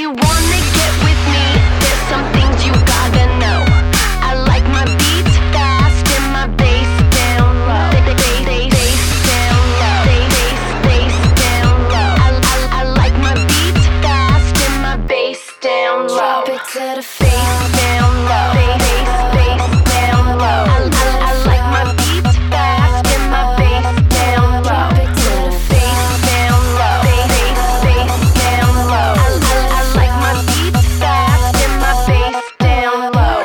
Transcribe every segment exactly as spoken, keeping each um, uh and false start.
you wanna get with me, there's some things you gotta know. I like my beats fast and my bass down low. They, they, they, bass down low. They, bass, bass down low. I, I, I like my beats fast and my bass down low. Drop it to the face down low. They, bass, bass down low. I, I, I like my beats fast and my bass down low. Drop it to the face down low. They, bass, bass down low. I, I, I like my beats fast and my bass down low.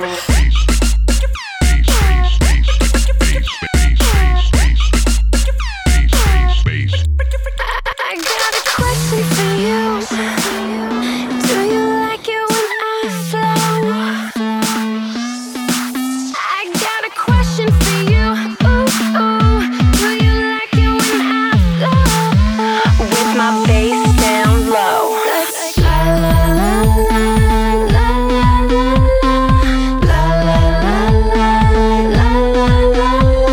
I got a question for you. Do you like it when I flow? I got a question for you. Ooh, ooh. Do you like it when I flow? With my bass down low. Like la la la la la la la la la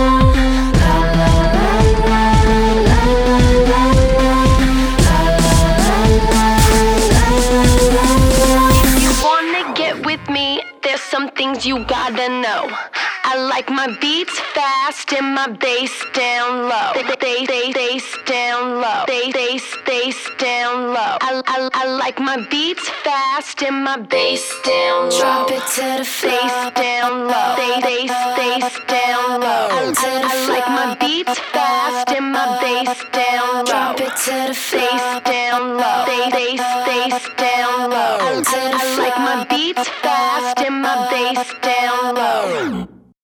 If you wanna get with me, there's some things you gotta know. I like my beats fast and my bass down low. They, they, they, bass down low. They, they, bass down low. I, I, I like my beats fast and my bass down low. Drop it to the face down low. They, they, bass down low. I, I, I like my beats fast and my bass down low. Drop it to the face down low. They, they, bass down low. I, I, I like my beats fast and my bass down low.